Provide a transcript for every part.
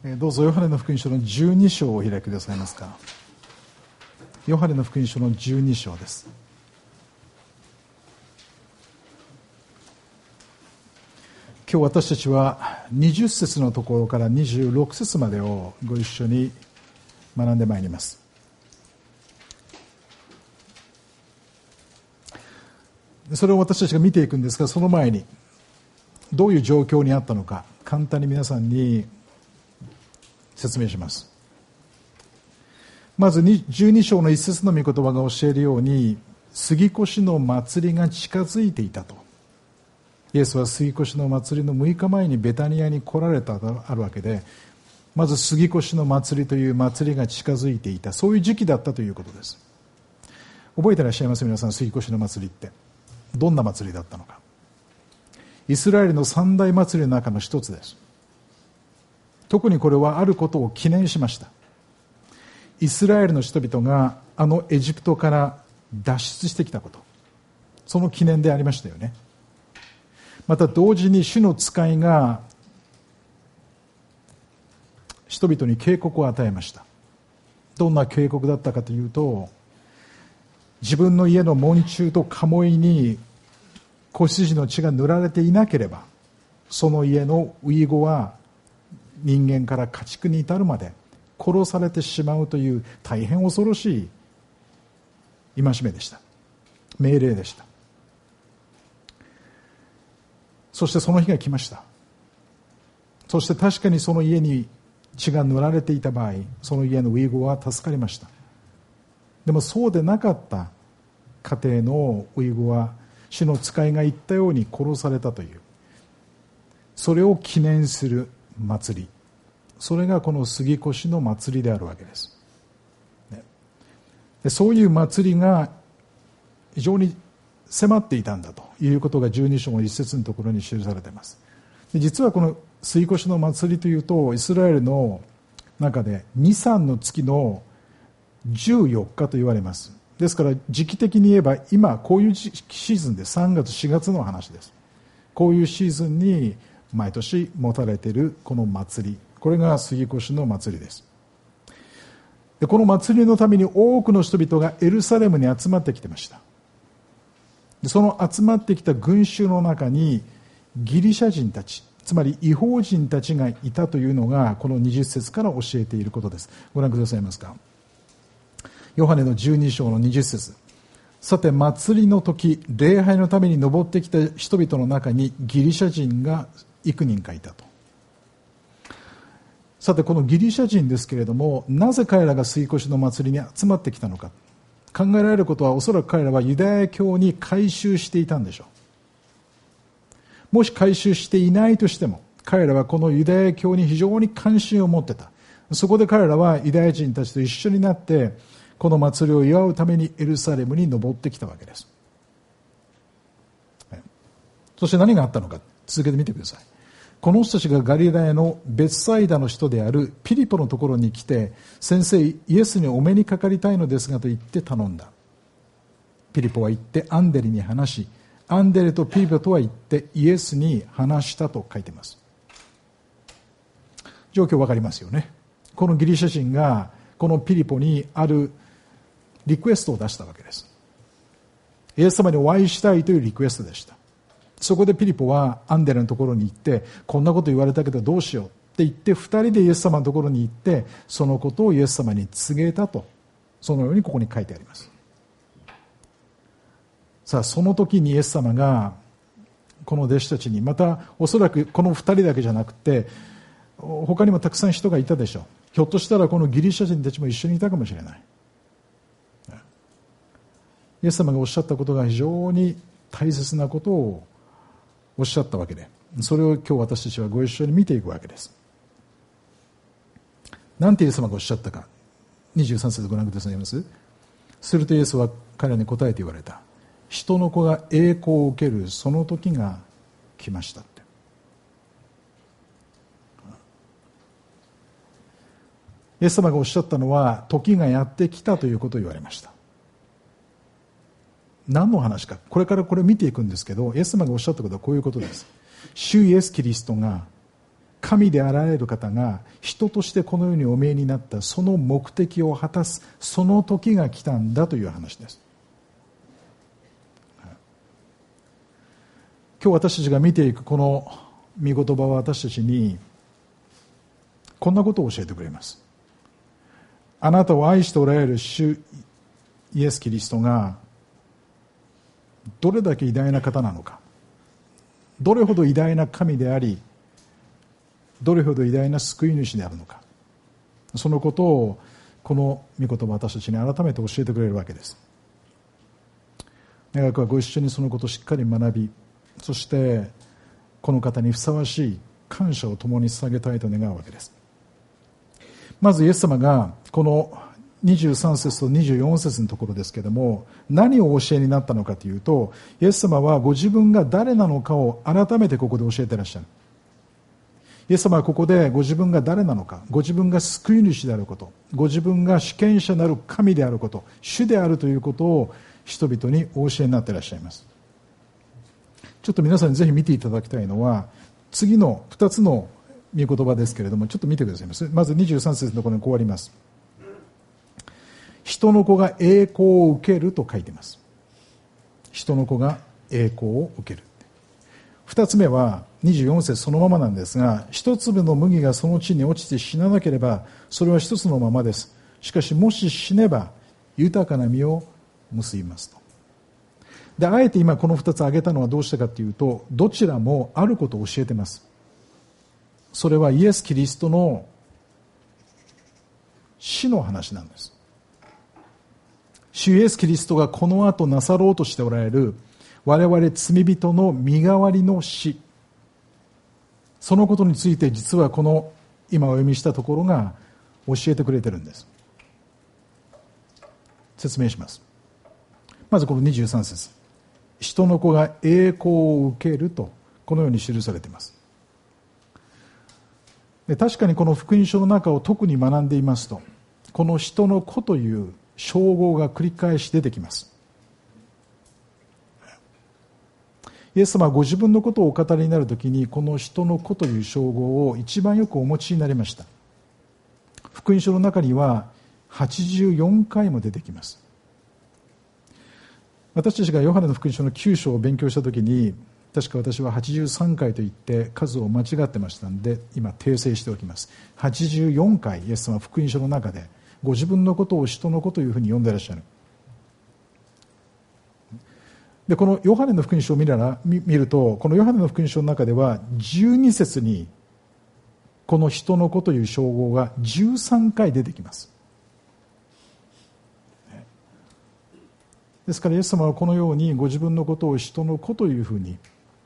どうぞヨハネの福音書の12章をお開きくださいますか。ヨハネの福音書の12章です。今日私たちは20節のところから26節までをご一緒に学んでまいります。それを私たちが見ていくんですが、その前にどういう状況にあったのか簡単に皆さんに説明します。まず12章の一節の御言葉が教えるように、杉越の祭りが近づいていたと。イエスは杉越の祭りの6日前にベタニアに来られたとあるわけで、まず杉越の祭りという祭りが近づいていた、そういう時期だったということです。覚えていらっしゃいます？皆さん、杉越の祭りってどんな祭りだったのか。イスラエルの三大祭りの中の一つです。特にこれはあることを記念しました。イスラエルの人々があのエジプトから脱出してきたこと、その記念でありましたよね。また同時に主の使いが人々に警告を与えました。どんな警告だったかというと、自分の家の門柱と鴨居に子羊の血が塗られていなければ、その家の遺語は人間から家畜に至るまで殺されてしまうという大変恐ろしい戒めでした。命令でした。そしてその日が来ました。そして確かにその家に血が塗られていた場合、その家の遺語は助かりました。でもそうでなかった家庭の遺語は主の使いが言ったように殺されたという、それを記念する祭り、それがこの杉越の祭りであるわけです。でそういう祭りが非常に迫っていたんだということが12章の一節のところに記されています。で実はこの杉越の祭りというと、イスラエルの中で2、3の月の14日と言われます。ですから時期的に言えば今こういうシーズンで3月4月の話です。こういうシーズンに毎年持たれているこの祭り、これが杉越の祭りです。でこの祭りのために多くの人々がエルサレムに集まってきてました。でその集まってきた群衆の中にギリシャ人たち、つまり異邦人たちがいたというのがこの20節から教えていることです。ご覧くださいますか。ヨハネの12章の20節。さて祭りの時、礼拝のために登ってきた人々の中にギリシャ人が幾人かいたと。さてこのギリシャ人ですけれども、なぜ彼らが杉越の祭りに集まってきたのか。考えられることは、おそらく彼らはユダヤ教に改宗していたんでしょう。もし改宗していないとしても、彼らはこのユダヤ教に非常に関心を持ってた。そこで彼らはユダヤ人たちと一緒になってこの祭りを祝うためにエルサレムに登ってきたわけです。そして何があったのか、続けてみてください。この人たちがガリラヤのベツサイダの人であるピリポのところに来て、先生、イエスにお目にかかりたいのですがと言って頼んだ。ピリポは言ってアンデレに話し、アンデレとピリポとは言ってイエスに話したと書いています。状況わかりますよね。このギリシャ人がこのピリポにあるリクエストを出したわけです。イエス様にお会いしたいというリクエストでした。そこでピリポはアンデレのところに行って、こんなこと言われたけどどうしようって言って、2人でイエス様のところに行って、そのことをイエス様に告げたと、そのようにここに書いてあります。さあその時にイエス様がこの弟子たちに、またおそらくこの2人だけじゃなくて他にもたくさん人がいたでしょう。ひょっとしたらこのギリシャ人たちも一緒にいたかもしれない。イエス様がおっしゃったことが非常に大切なことをおっしゃったわけで、それを今日私たちはご一緒に見ていくわけです。なんてイエス様がおっしゃったか、23節ご覧くださいます。するとイエスは彼らに答えて言われた。人の子が栄光を受けるその時が来ましたって。イエス様がおっしゃったのは、時がやってきたということを言われました。何の話か、これからこれ見ていくんですけど、イエス様がおっしゃったことはこういうことです。主イエスキリストが神であられる方が人としてこの世にお見えになったその目的を果たすその時が来たんだという話です。今日私たちが見ていくこの御言葉は私たちにこんなことを教えてくれます。あなたを愛しておられる主イエス・キリストがどれだけ偉大な方なのか、どれほど偉大な神であり、どれほど偉大な救い主であるのか、そのことをこの御言葉は私たちに改めて教えてくれるわけです。願くはご一緒にそのことをしっかり学び、そしてこの方にふさわしい感謝を共に捧げたいと願うわけです。まずイエス様がこの23節と24節のところですけれども、何をお教えになったのかというと、イエス様はご自分が誰なのかを改めてここで教えていらっしゃる。イエス様はここでご自分が誰なのか、ご自分が救い主であること、ご自分が主権者なる神であること、主であるということを人々にお教えになっていらっしゃいます。ちょっと皆さんにぜひ見ていただきたいのは次の2つの御言葉ですけれども、ちょっと見てください。まず23節のところにこうあります。人の子が栄光を受けると書いています。人の子が栄光を受ける。2つ目は24節そのままなんですが、一粒の麦がその地に落ちて死ななければそれは一つのままです。しかしもし死ねば豊かな実を結びますと。で、あえて今この2つ挙げたのはどうしてかというと、どちらもあることを教えています。それはイエス・キリストの死の話なんです。主イエス・キリストがこの後なさろうとしておられる我々罪人の身代わりの死、そのことについて実はこの今お読みしたところが教えてくれてるんです。説明します。まずこの23節、人の子が栄光を受けるとこのように記されています。で、確かにこの福音書の中を特に学んでいますと、この人の子という称号が繰り返し出てきます。イエス様はご自分のことをお語りになるときにこの人の子という称号を一番よくお持ちになりました。福音書の中には84回も出てきます。私たちがヨハネの福音書の9章を勉強したときに、確か私は83回と言って数を間違ってましたので今訂正しておきます。84回イエス様は福音書の中でご自分のことを人の子というふうに呼んでいらっしゃる。で、このヨハネの福音書を見ると、このヨハネの福音書の中では12節にこの人の子という称号が13回出てきます。ですからイエス様はこのようにご自分のことを人の子というふうに、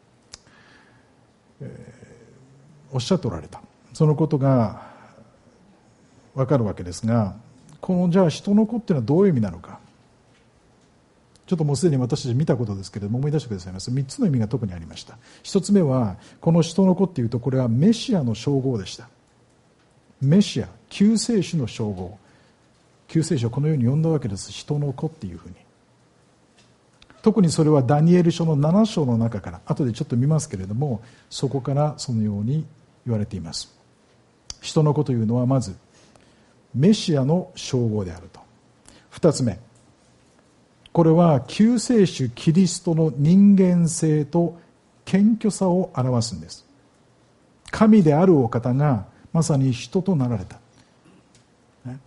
おっしゃっておられた。そのことが分かるわけですが、このじゃあ人の子っていうのはどういう意味なのか、ちょっともうすでに私たち見たことですけれども思い出してくださいます。3つの意味が特にありました。1つ目はこの人の子っていうと、これはメシアの称号でした。メシア、救世主の称号、救世主をこのように呼んだわけです。人の子っていうふうに。特にそれはダニエル書の7章の中から、後でちょっと見ますけれども、そこからそのように言われています。人の子というのはまずメシアの称号であると。2つ目、これは救世主キリストの人間性と謙虚さを表すんです。神であるお方がまさに人となられた、ね、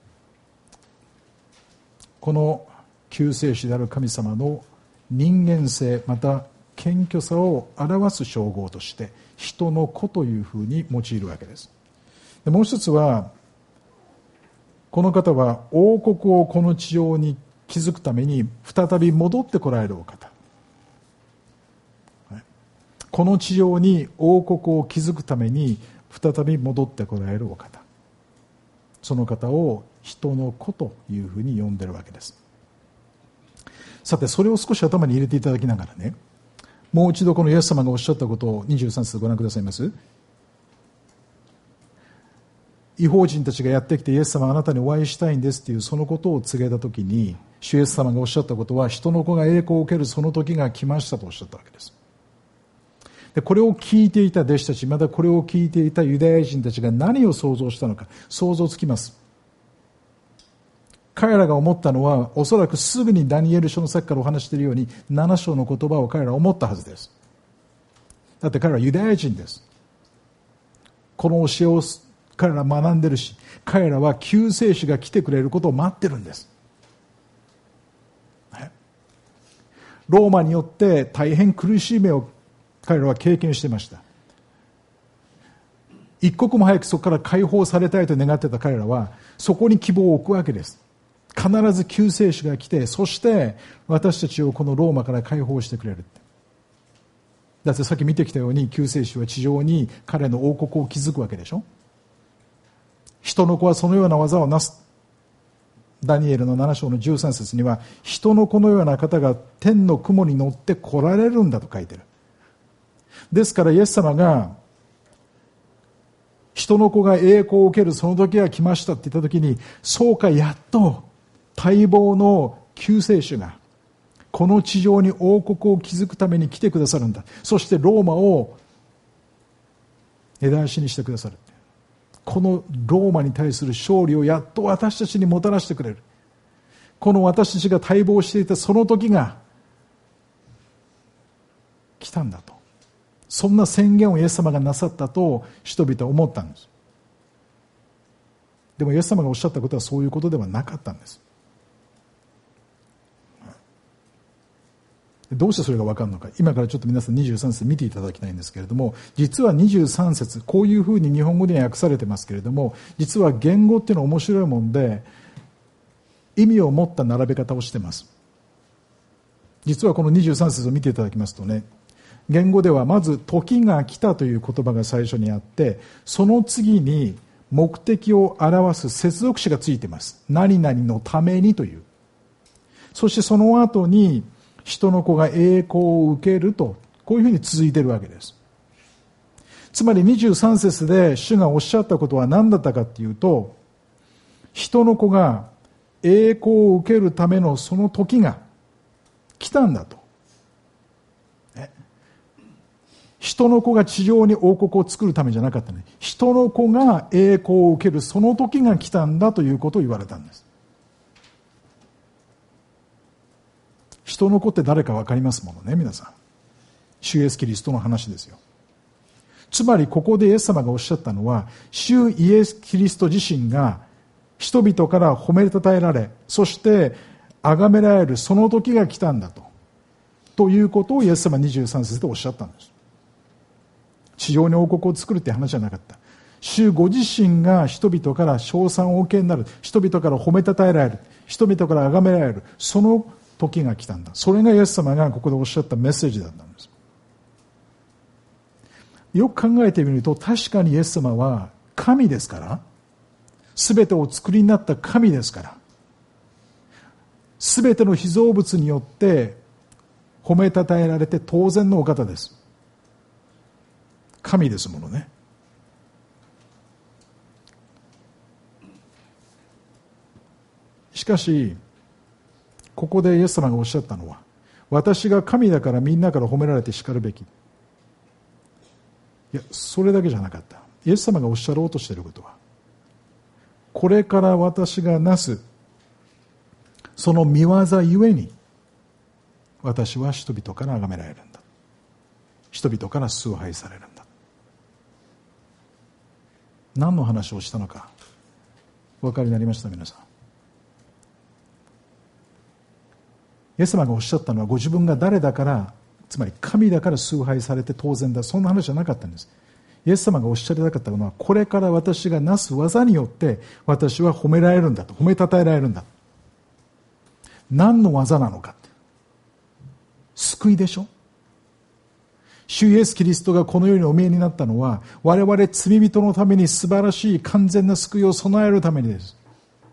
この救世主である神様の人間性また謙虚さを表す称号として人の子というふうに用いるわけです。で、もう一つはこの方は王国をこの地上に築くために再び戻ってこられるお方、この地上に王国を築くために再び戻ってこられるお方、その方を人の子というふうに呼んでいるわけです。さて、それを少し頭に入れていただきながらね、もう一度このイエス様がおっしゃったことを23節ご覧くださいます。異邦人たちがやってきてイエス様あなたにお会いしたいんですというそのことを告げたときに、主イエス様がおっしゃったことは、人の子が栄光を受けるその時が来ましたとおっしゃったわけです。 でこれを聞いていた弟子たち、またこれを聞いていたユダヤ人たちが何を想像したのか、想像つきます。彼らが思ったのは、おそらくすぐにダニエル書のさっきからお話しているように7章の言葉を彼らは思ったはずです。だって彼らはユダヤ人です。この教えを彼らは学んでるし、彼らは救世主が来てくれることを待ってるんです。ローマによって大変苦しい目を彼らは経験していました。一刻も早くそこから解放されたいと願っていた彼らはそこに希望を置くわけです。必ず救世主が来て、そして私たちをこのローマから解放してくれる。だってさっき見てきたように、救世主は地上に彼の王国を築くわけでしょ。人の子はそのような技をなす。ダニエルの7章の13節には、人の子のような方が天の雲に乗って来られるんだと書いてる。ですからイエス様が人の子が栄光を受けるその時が来ましたって言った時に、そうか、やっと待望の救世主がこの地上に王国を築くために来てくださるんだ。そしてローマを枝足にしてくださる。このローマに対する勝利をやっと私たちにもたらしてくれる。この私たちが待望していたその時が来たんだと、そんな宣言をイエス様がなさったと人々は思ったんです。でもイエス様がおっしゃったことはそういうことではなかったんです。どうしてそれが分かるのか、今からちょっと皆さん23節見ていただきたいんですけれども、実は23節こういうふうに日本語では訳されてますけれども、実は言語っていうのは面白いもんで意味を持った並べ方をしています。実はこの23節を見ていただきますとね、言語ではまず時が来たという言葉が最初にあって、その次に目的を表す接続詞がついています。何々のためにという。そしてその後に人の子が栄光を受けると、こういうふうに続いているわけです。つまり23節で主がおっしゃったことは何だったかというと、人の子が栄光を受けるためのその時が来たんだと。人の子が地上に王国を作るためじゃなかったね。人の子が栄光を受けるその時が来たんだということを言われたんです。人の子って誰か分かりますものね、皆さん。主イエスキリストの話ですよ。つまりここでイエス様がおっしゃったのは、主イエスキリスト自身が人々から褒めたたえられ、そして崇められるその時が来たんだということをイエス様23節でおっしゃったんです。地上に王国を作るって話じゃなかった。主ご自身が人々から称賛をお受けになる、人々から褒めたたえられる、人々から崇められる、その時が来たんだ。それがイエス様がここでおっしゃったメッセージだったんです。よく考えてみると、確かにイエス様は神ですから、全てをお作りになった神ですから、全ての被造物によって褒めたたえられて当然のお方です。神ですものね。しかしここでイエス様がおっしゃったのは、私が神だからみんなから褒められてしかるべき。いや、それだけじゃなかった。イエス様がおっしゃろうとしていることは、これから私がなすその御業ゆえに私は人々から崇められるんだ、人々から崇拝されるんだ。何の話をしたのかお分かりになりました皆さん。イエス様がおっしゃったのは、ご自分が誰だから、つまり神だから崇拝されて当然だ、そんな話じゃなかったんです。イエス様がおっしゃりたかったのは、これから私がなす技によって私は褒められるんだと、褒めたたえられるんだ。何の技なのかって、救いでしょ。主イエスキリストがこの世にお見えになったのは、我々罪人のために素晴らしい完全な救いを備えるためにです。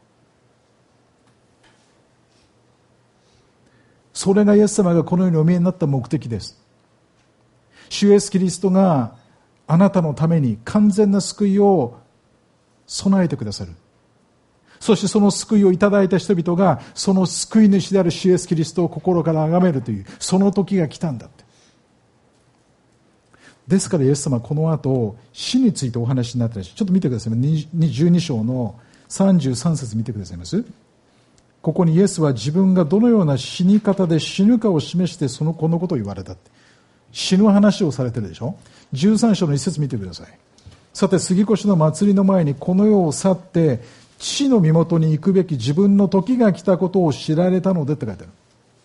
それがイエス様がこの世にお見えになった目的です。主イエスキリストがあなたのために完全な救いを備えてくださる。そしてその救いをいただいた人々がその救い主である主イエスキリストを心から崇めるという、その時が来たんだって。 ですからイエス様はこの後死についてお話になっている。ちょっと見てください。12章の33節見てくださいます。ここにイエスは自分がどのような死に方で死ぬかを示してこのことを言われたって。死ぬ話をされてるでしょ。13章の一節見てください。さて杉越の祭りの前にこの世を去って父の身元に行くべき自分の時が来たことを知られたのでって書いてある。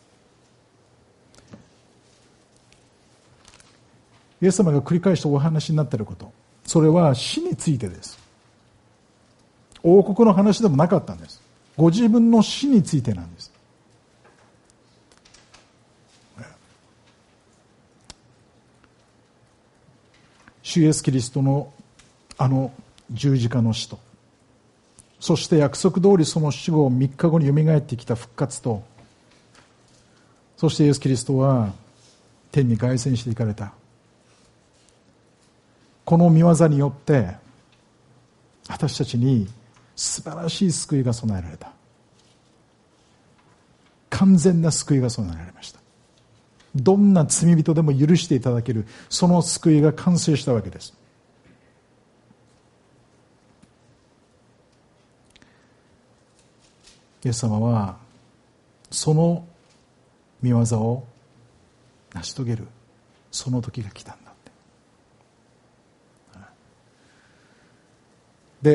イエス様が繰り返してお話になっていること、それは死についてです。王国の話でもなかったんです。ご自分の死についてなんです。主イエスキリストのあの十字架の死と、そして約束通りその死後3日後によみがえってきた復活と、そしてイエスキリストは天に凱旋していかれた。この御業によって私たちに素晴らしい救いが備えられた。完全な救いが備えられました。どんな罪人でも許していただける、その救いが完成したわけです。イエス様はその御業を成し遂げるその時が来たんだって。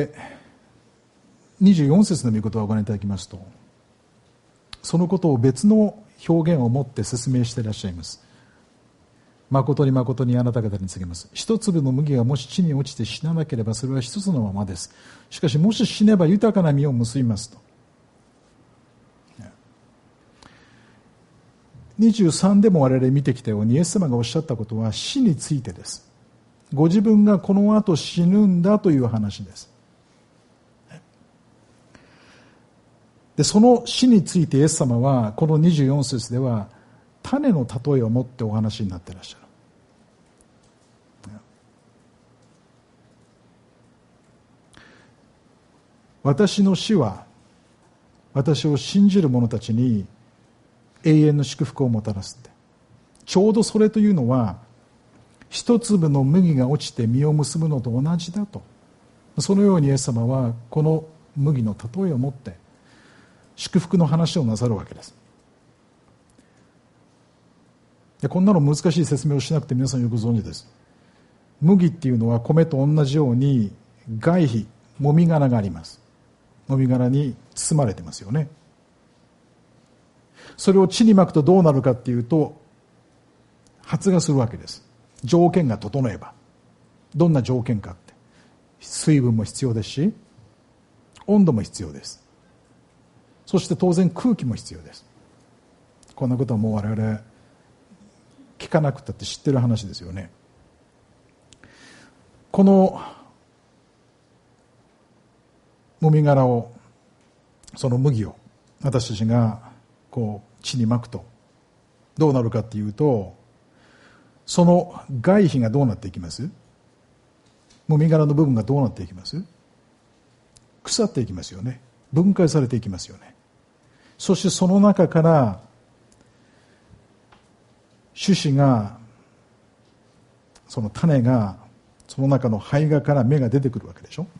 で24節の御言葉をご覧いただきますと、そのことを別の表現を持って説明していらっしゃいます。誠に誠にあなた方に告げます。一粒の麦がもし地に落ちて死ななければそれは一つのままです。しかしもし死ねば豊かな実を結びますと。23でも我々見てきたようにイエス様がおっしゃったことは死についてです。ご自分がこの後死ぬんだという話です。でその死についてイエス様はこの24節では種の例えを持ってお話になっていらっしゃる。私の死は私を信じる者たちに永遠の祝福をもたらすって。ちょうどそれというのは一粒の麦が落ちて実を結ぶのと同じだと。そのようにイエス様はこの麦の例えを持って祝福の話をなさるわけです。でこんなの難しい説明をしなくて皆さんよくご存知です。麦っていうのは米と同じように外皮、もみ殻があります。もみ殻に包まれてますよね。それを地にまくとどうなるかっていうと発芽するわけです。条件が整えば。どんな条件かって、水分も必要ですし温度も必要です。そして当然空気も必要です。こんなことはもう我々聞かなくたって知ってる話ですよね。このもみ殻を、その麦を私たちがこう地にまくとどうなるかっていうと、その外皮がどうなっていきます？もみ殻の部分がどうなっていきます？腐っていきますよね。分解されていきますよね。そしてその中から種子が、その種が、その中の胚芽から芽が出てくるわけでしょ。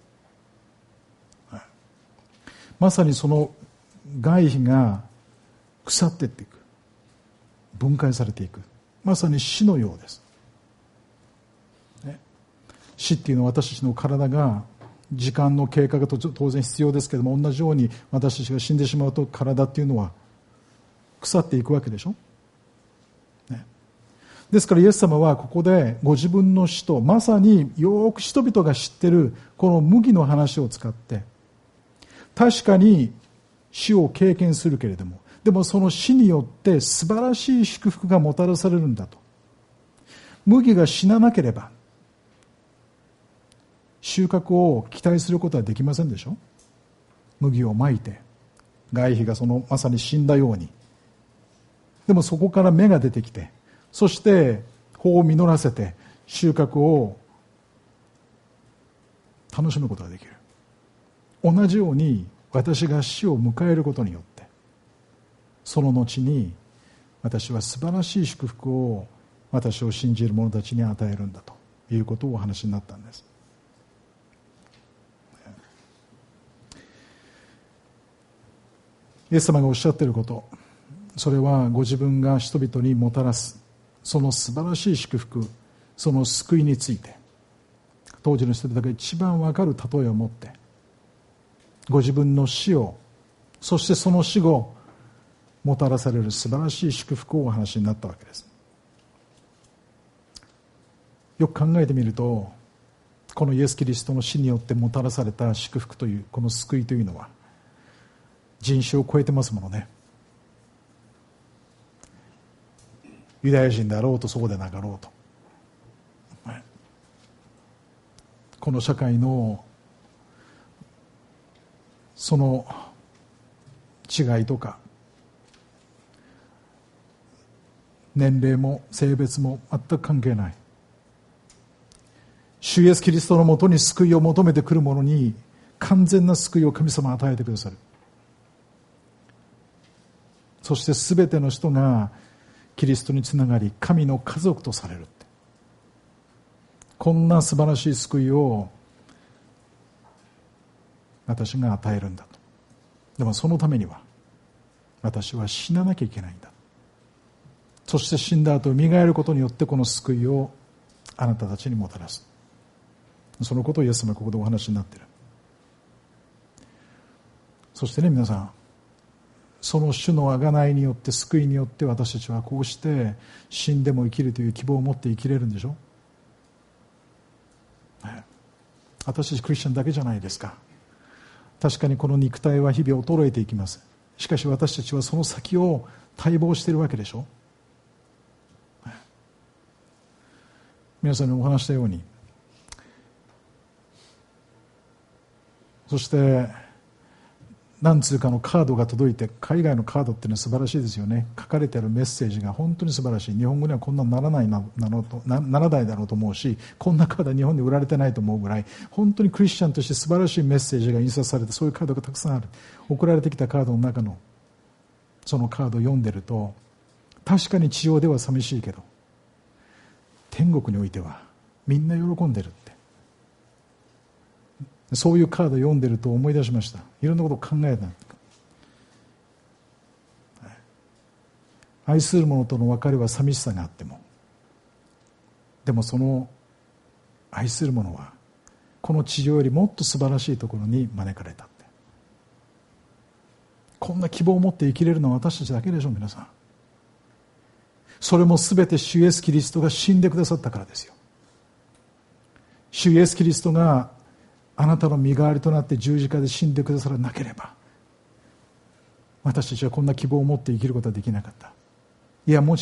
まさにその外皮が腐っていっていく、分解されていく、まさに死のようです、ね、死っていうのは私たちの体が時間の経過が当然必要ですけれども、同じように私たちが死んでしまうと体っていうのは腐っていくわけでしょ、ね、ですからイエス様はここでご自分の死と、まさによく人々が知ってるこの麦の話を使って、確かに死を経験するけれども、でもその死によって素晴らしい祝福がもたらされるんだと。麦が死ななければ収穫を期待することはできませんでしょ。麦をまいて外皮がそのまさに死んだように、でもそこから芽が出てきて、そして穂を実らせて収穫を楽しむことができる。同じように私が死を迎えることによって、その後に私は素晴らしい祝福を私を信じる者たちに与えるんだということをお話になったんです。イエス様がおっしゃっていること、それはご自分が人々にもたらすその素晴らしい祝福、その救いについて、当時の人々が一番分かる例えを持ってご自分の死を、そしてその死後もたらされる素晴らしい祝福をお話になったわけです。よく考えてみると、このイエス・キリストの死によってもたらされた祝福というこの救いというのは人種を超えてますものね。ユダヤ人であろうとそうでなかろうと、この社会のその違いとか年齢も性別も全く関係ない。主イエスキリストのもとに救いを求めてくる者に完全な救いを神様は与えてくださる。そして全ての人がキリストにつながり神の家族とされるって、こんな素晴らしい救いを私が与えるんだと。でもそのためには私は死ななきゃいけないんだ。そして死んだ後蘇ることによってこの救いをあなたたちにもたらす。そのことをイエス様がここでお話になっている。そしてね、皆さん、その主の贖いによって救いによって私たちはこうして死んでも生きるという希望を持って生きれるんでしょ。私たちクリスチャンだけじゃないですか。確かにこの肉体は日々衰えていきます。しかし私たちはその先を待望しているわけでしょ。皆さんにお話したように、そして何通かのカードが届いて、海外のカードっていうのは素晴らしいですよね。書かれてあるメッセージが本当に素晴らしい。日本語にはこんなならないならないだろうと思うし、こんなカードは日本で売られてないと思うぐらい、本当にクリスチャンとして素晴らしいメッセージが印刷されて、そういうカードがたくさんある。送られてきたカードの中のそのカードを読んでると、確かに地上では寂しいけど天国においてはみんな喜んでるって、そういうカードを読んでると思い出しました。いろんなことを考えた。愛する者との別れは寂しさがあっても、でもその愛する者はこの地上よりもっと素晴らしいところに招かれたって、こんな希望を持って生きれるのは私たちだけでしょ。皆さん、それも全て主イエスキリストが死んでくださったからですよ。主イエスキリストがあなたの身代わりとなって十字架で死んでくださらなければ、私たちはこんな希望を持って生きることはできなかった。いや、も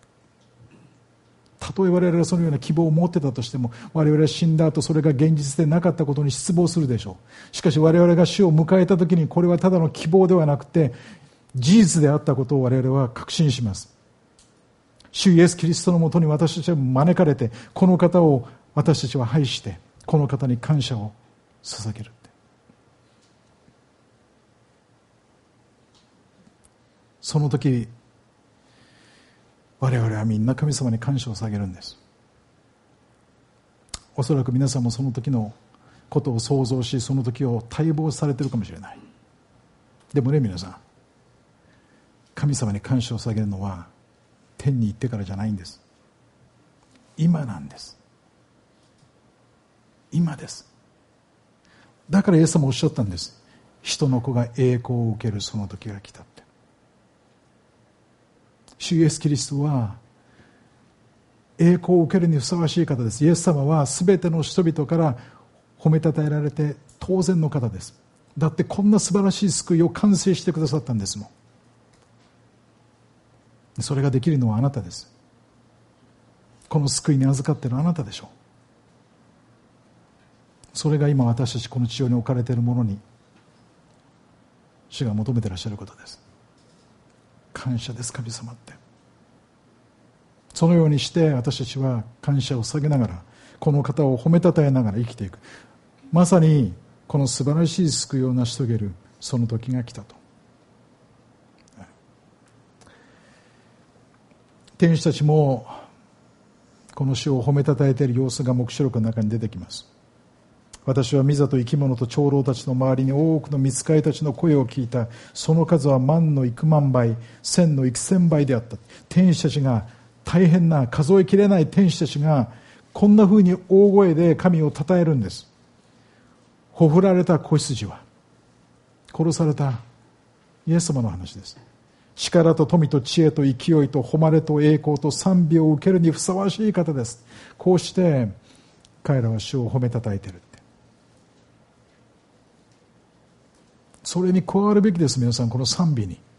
したとえ我々がそのような希望を持ってたとしても、我々は死んだ後それが現実でなかったことに失望するでしょう。しかし我々が死を迎えた時に、これはただの希望ではなくて事実であったことを我々は確信します。主イエスキリストのもとに私たちは招かれて、この方を私たちは愛して、この方に感謝を捧げる。その時我々はみんな神様に感謝を捧げるんです。おそらく皆さんもその時のことを想像し、その時を待望されているかもしれない。でもね、皆さん、神様に感謝を捧げるのは天に行ってからじゃないんです。今なんです。今です。だからイエス様おっしゃったんです。人の子が栄光を受けるその時が来たって。主イエスキリストは栄光を受けるにふさわしい方です。イエス様は全ての人々から褒めたたえられて当然の方です。だってこんな素晴らしい救いを完成してくださったんですもん。それができるのはあなたです。この救いに預かっているあなたでしょう。それが今私たちこの地上に置かれているものに主が求めていらっしゃることです。感謝です、神様って。そのようにして私たちは感謝を捧げながら、この方を褒めたたえながら生きていく。まさにこの素晴らしい救いを成し遂げるその時が来たと。天使たちもこの主を褒めたたえている様子が黙示録の中に出てきます。私は御座と生き物と長老たちの周りに多くの御使いたちの声を聞いた。その数は万の幾万倍、千の幾千倍であった。天使たちが、大変な数えきれない天使たちがこんな風に大声で神を称えるんです。ほふられた子羊は殺されたイエス様の話です。力と富と知恵と勢いと誉れと栄光と賛美を受けるにふさわしい方です。こうして彼らは主を褒めたたえている。それに加わるべきです。皆さん、この賛美に。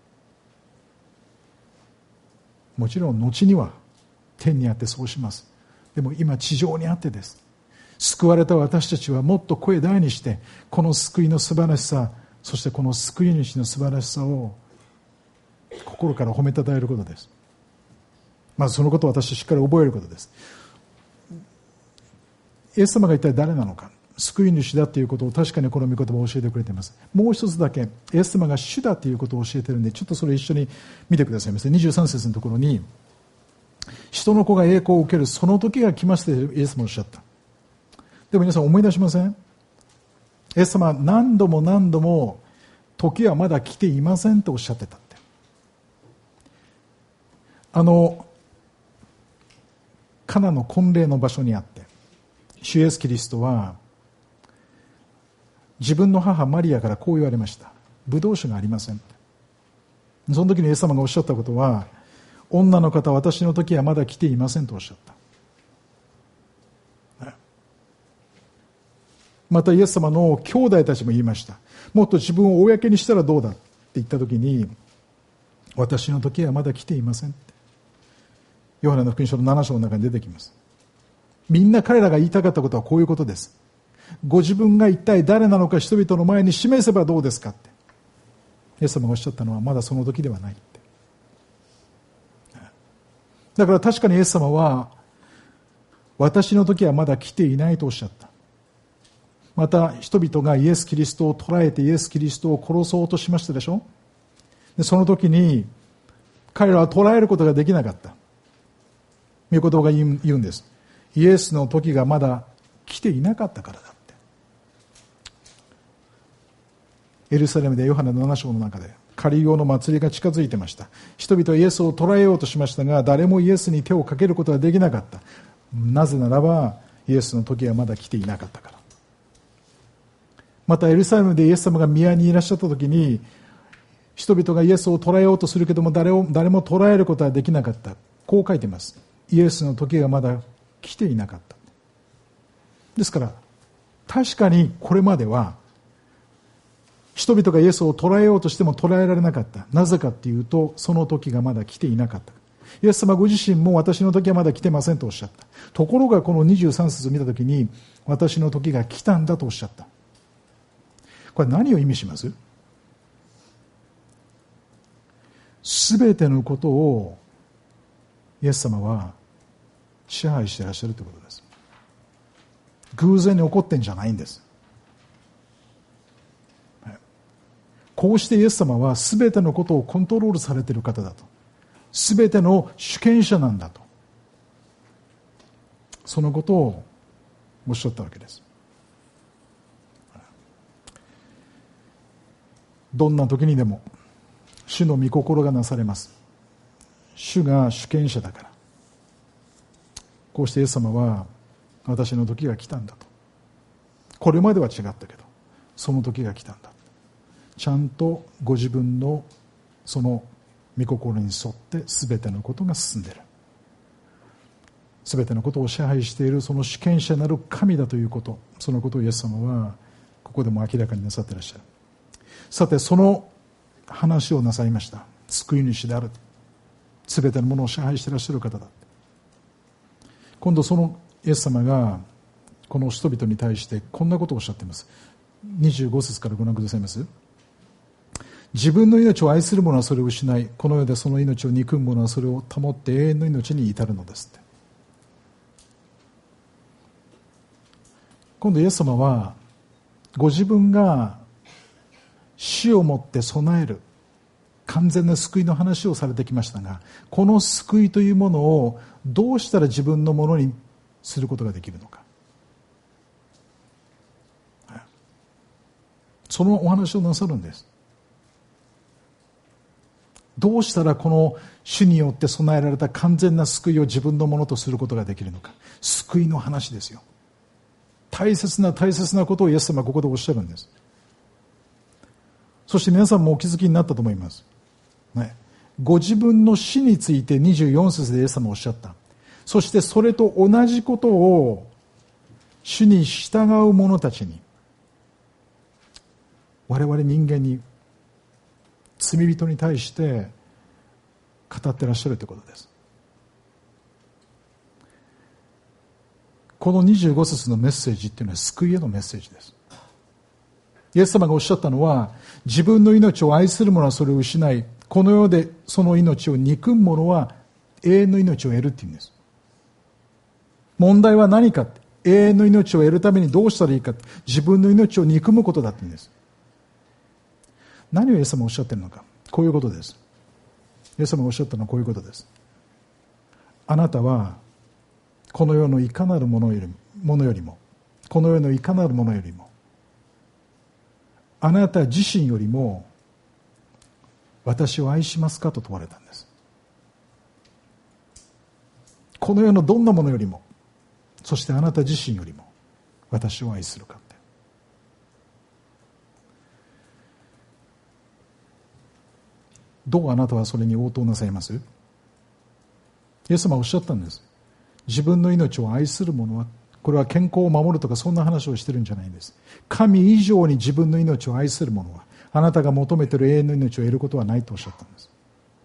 もちろん後には天にあってそうします。でも今地上にあってです。救われた私たちはもっと声大にしてこの救いの素晴らしさ、そしてこの救い主の素晴らしさを心から褒めたたえることです。まずそのことを私はしっかり覚えることです。イエス様が一体誰なのか、救い主だということを確かにこの御言葉を教えてくれています。もう一つだけイエス様が主だということを教えているので、ちょっとそれ一緒に見てくださいませ。23節のところに、人の子が栄光を受けるその時が来ましたとイエス様おっしゃった。でも皆さん思い出しません？イエス様は何度も何度も時はまだ来ていませんとおっしゃってたって。カナの婚礼の場所にあって主イエスキリストは自分の母マリアからこう言われました。ブドウ酒がありません。その時にイエス様がおっしゃったことは、女の方、私の時はまだ来ていませんとおっしゃった。またイエス様の兄弟たちも言いました。もっと自分を公にしたらどうだって言った時に、私の時はまだ来ていませんって。ヨハネの福音書の7章の中に出てきます。みんな彼らが言いたかったことはこういうことです。ご自分が一体誰なのか人々の前に示せばどうですかって。イエス様がおっしゃったのはまだその時ではないって。だから確かにイエス様は私の時はまだ来ていないとおっしゃった。また人々がイエス・キリストを捕らえてイエス・キリストを殺そうとしましたでしょ。でその時に彼らは捕らえることができなかった。御言葉が言うんです。イエスの時がまだ来ていなかったからだ。エルサレムでヨハネの7章の中でカリオの祭りが近づいてました。人々はイエスを捕らえようとしましたが、誰もイエスに手をかけることができなかった。なぜならばイエスの時はまだ来ていなかったから。またエルサレムでイエス様が宮にいらっしゃった時に、人々がイエスを捕らえようとするけども誰も捕らえることはできなかった。こう書いています。イエスの時がまだ来ていなかった。ですから確かにこれまでは人々がイエスを捕らえようとしても捕らえられなかった。なぜかっていうと、その時がまだ来ていなかった。イエス様ご自身も私の時はまだ来てませんとおっしゃった。ところがこの23節を見た時に、私の時が来たんだとおっしゃった。これ何を意味します？すべてのことをイエス様は支配していらっしゃるということです。偶然に起こってんじゃないんです。こうしてイエス様は全てのことをコントロールされている方だと。全ての主権者なんだと。そのことをおっしゃったわけです。どんな時にでも主の御心がなされます。主が主権者だから。こうしてイエス様は私の時が来たんだと。これまでは違ったけどその時が来たんだ。ちゃんとご自分のその御心に沿って全てのことが進んでいる。全てのことを支配しているその主権者なる神だということ、そのことをイエス様はここでも明らかになさっていらっしゃる。さてその話をなさいました。救い主である、全てのものを支配していらっしゃる方だ。今度そのイエス様がこの人々に対してこんなことをおっしゃっています。25節からご覧くださいます。自分の命を愛する者はそれを失い、この世でその命を憎む者はそれを保って永遠の命に至るのですって。今度イエス様はご自分が死をもって備える完全な救いの話をされてきましたが、この救いというものをどうしたら自分のものにすることができるのか、そのお話をなさるんです。どうしたらこの主によって備えられた完全な救いを自分のものとすることができるのか。救いの話ですよ。大切なことをイエス様はここでおっしゃるんです。そして皆さんもお気づきになったと思います、ね、ご自分の死について24節でイエス様はおっしゃった。そしてそれと同じことを主に従う者たちに、我々人間に、罪人に対して語ってらっしゃるということです。この25節のメッセージっていうのは救いへのメッセージです。イエス様がおっしゃったのは、自分の命を愛する者はそれを失い、この世でその命を憎む者は永遠の命を得るっていうんです。問題は何か、永遠の命を得るためにどうしたらいいか、自分の命を憎むことだっていうんです。何をイエス様がおっしゃっているのか、こういうことです。イエス様がおっしゃったのはこういうことです。あなたはこの世のいかなるものよりも、この世のいかなるものよりも、あなた自身よりも私を愛しますかと問われたんです。この世のどんなものよりも、そしてあなた自身よりも私を愛するかって。どうあなたはそれに応答なさいます？イエス様はおっしゃったんです。自分の命を愛する者は、これは健康を守るとかそんな話をしてるんじゃないんです。神以上に自分の命を愛する者は、あなたが求めている永遠の命を得ることはないとおっしゃったんです。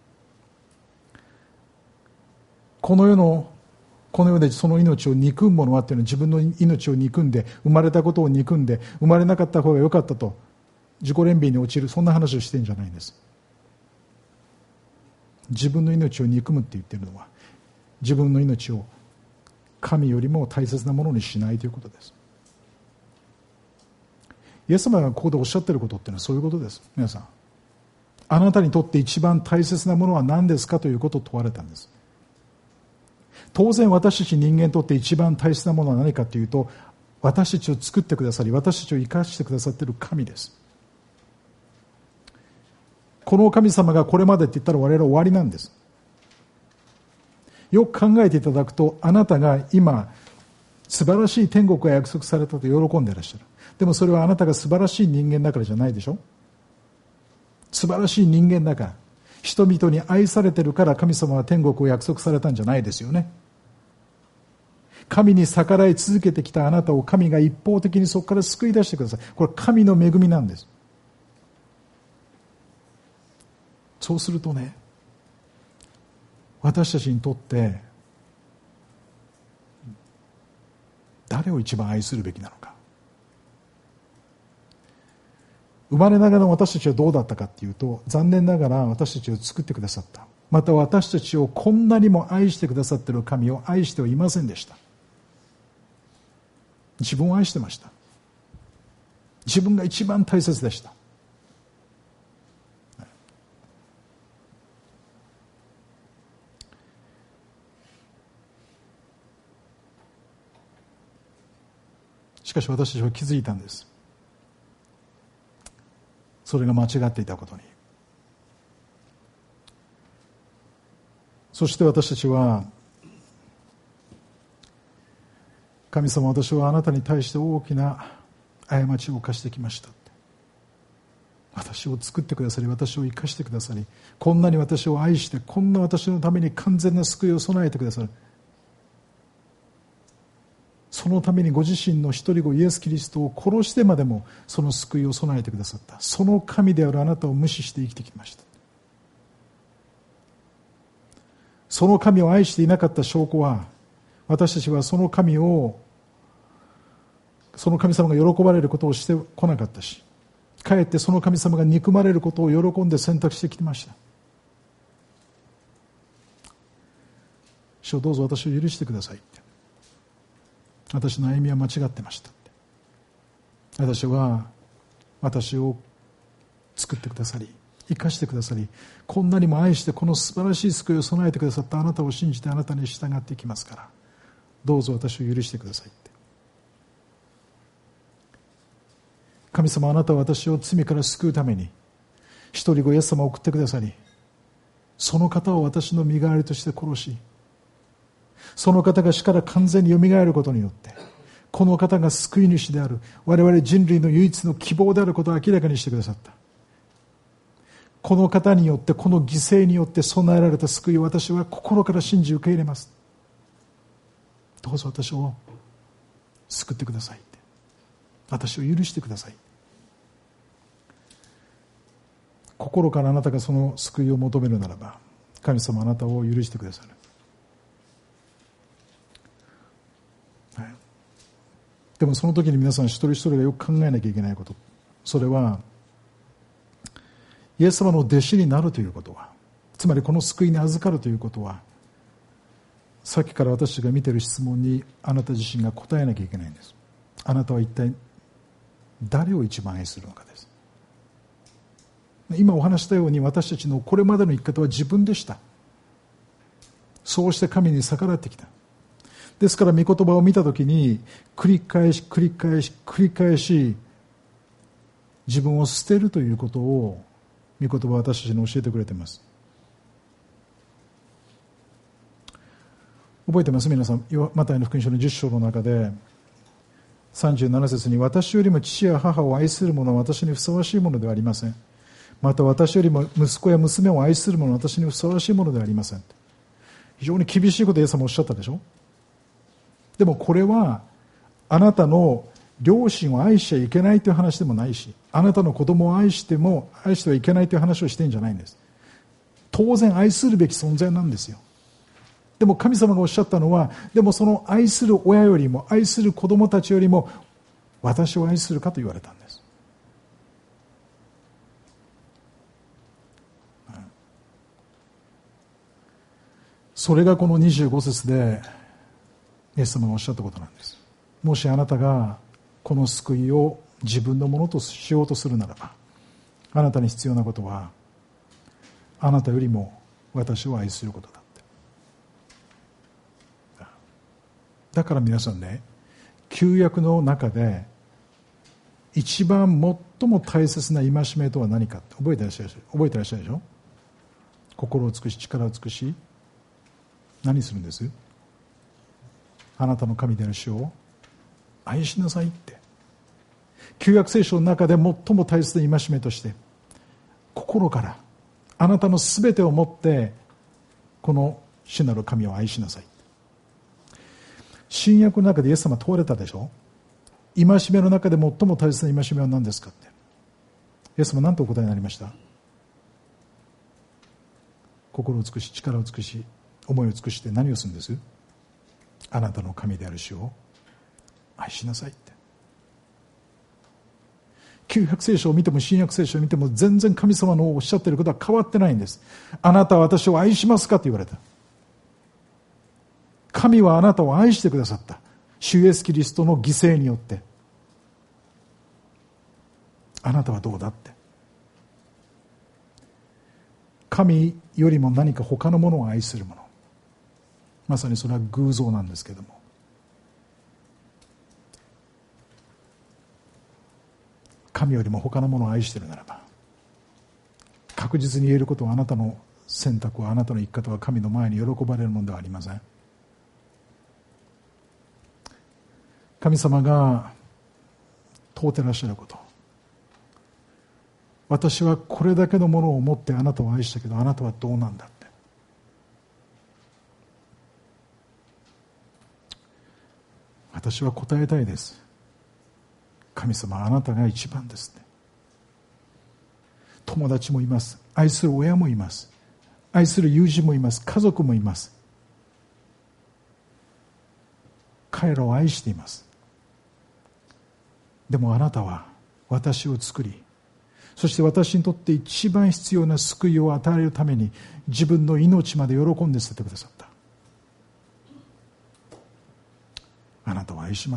この世でその命を憎む者はっていうのは、自分の命を憎んで、生まれたことを憎んで、生まれなかった方が良かったと自己憐憫に陥る、そんな話をしてるんじゃないんです。自分の命を憎むって言っているのは、自分の命を神よりも大切なものにしないということです。イエス様がここでおっしゃっていることっていうのはそういうことです。皆さん、あなたにとって一番大切なものは何ですかということを問われたんです。当然私たち人間にとって一番大切なものは何かというと、私たちを作ってくださり、私たちを生かしてくださっている神です。この神様がこれまでって言ったら我々は終わりなんです。よく考えていただくと、あなたが今素晴らしい天国が約束されたと喜んでいらっしゃる。でもそれはあなたが素晴らしい人間だからじゃないでしょ。素晴らしい人間だから、人々に愛されているから神様は天国を約束されたんじゃないですよね。神に逆らい続けてきたあなたを神が一方的にそこから救い出してください。これ神の恵みなんです。そうするとね、私たちにとって誰を一番愛するべきなのか。生まれながらの私たちはどうだったかっていうと、残念ながら私たちを作ってくださった、また私たちをこんなにも愛してくださっている神を愛してはいませんでした。自分を愛してました。自分が一番大切でした。しかし私たちは気づいたんです。それが間違っていたことに。そして私たちは、神様、私はあなたに対して大きな過ちを犯してきました。私を作ってくださり、私を生かしてくださり、こんなに私を愛して、こんな私のために完全な救いを備えてくださる。そのためにご自身の一人子イエス・キリストを殺してまでもその救いを備えてくださった。その神であるあなたを無視して生きてきました。その神を愛していなかった証拠は、私たちはその神様が喜ばれることをしてこなかったし、かえってその神様が憎まれることを喜んで選択してきました。主をどうぞ私を許してくださいって、私の歩みは間違ってましたって、私を作ってくださり生かしてくださり、こんなにも愛してこの素晴らしい救いを備えてくださったあなたを信じてあなたに従っていきますから、どうぞ私を許してくださいって。神様、あなたは私を罪から救うために一人子イエス様を送ってくださり、その方を私の身代わりとして殺し、その方が死から完全によみがえることによって、この方が救い主である、我々人類の唯一の希望であることを明らかにしてくださった。この方によって、この犠牲によって備えられた救いを私は心から信じ受け入れます。どうぞ私を救ってください。私を許してください。心からあなたがその救いを求めるならば、神様あなたを許してくださる。はい、でもその時に皆さん一人一人がよく考えなきゃいけないこと、それはイエス様の弟子になるということは、つまりこの救いに預かるということは、さっきから私が見ている質問にあなた自身が答えなきゃいけないんです。あなたは一体誰を一番愛するのかです。今お話したように、私たちのこれまでの生き方は自分でした。そうして神に逆らってきた。ですから御言葉を見たときに繰り返し自分を捨てるということを御言葉は私たちに教えてくれています。覚えてます皆さん。マタイの福音書の10章の中で37節に、私よりも父や母を愛する者は私にふさわしいものではありません。また私よりも息子や娘を愛する者は私にふさわしいものではありません。非常に厳しいことをイエス様おっしゃったでしょ。でもこれはあなたの両親を愛しちゃいけないという話でもないし、あなたの子供を愛してはいけないという話をしてるんじゃないんです。当然愛するべき存在なんですよ。でも神様がおっしゃったのは、でもその愛する親よりも愛する子供たちよりも私を愛するかと言われたんです。それがこの25節でイエス様がおっしゃったことなんです。もしあなたがこの救いを自分のものとしようとするならば、あなたに必要なことはあなたよりも私を愛することだって。だから皆さんね、旧約の中で一番最も大切な戒めとは何かって覚えてらっしゃるでしょ。心を尽くし力を尽くし何するんです？あなたの神である主を愛しなさいって。旧約聖書の中で最も大切な戒めとして、心からあなたのすべてをもってこの主なる神を愛しなさい。新約の中でイエス様は問われたでしょ。戒めの中で最も大切な戒めは何ですかって。イエス様は何とお答えになりました？心を尽くし力を尽くし思いを尽くして何をするんです？あなたの神である主を愛しなさいって。旧約聖書を見ても新約聖書を見ても全然神様のおっしゃっていることは変わってないんです。あなたは私を愛しますかと言われた。神はあなたを愛してくださった。主イエスキリストの犠牲によって。あなたはどうだって。神よりも何か他のものを愛するもの、まさにそれは偶像なんですけども、神よりも他のものを愛しているならば、確実に言えることは、あなたの選択は、あなたの生き方は神の前に喜ばれるものではありません。神様が問うてらっしゃること、私はこれだけのものを持ってあなたを愛したけど、あなたはどうなんだって。私は答えたいです。神様、あなたが一番ですね。友達もいます。愛する親もいます。愛する友人もいます。家族もいます。彼らを愛しています。でもあなたは私を作り、そして私にとって一番必要な救いを与えるために自分の命まで喜んで捨ててくださった。あなたを愛します。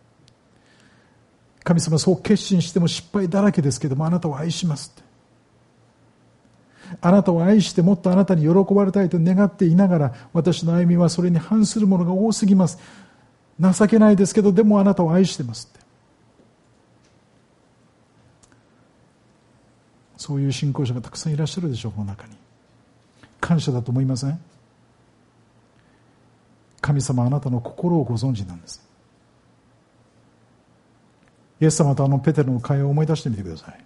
神様、そう決心しても失敗だらけですけども、あなたを愛しますって。 あなたを愛してもっとあなたに喜ばれたいと願っていながら、私の歩みはそれに反するものが多すぎます。情けないですけど、でもあなたを愛してますって。そういう信仰者がたくさんいらっしゃるでしょう、この中に。感謝だと思いません？神様はあなたの心をご存知なんです。イエス様とペテロの会話を思い出してみてください。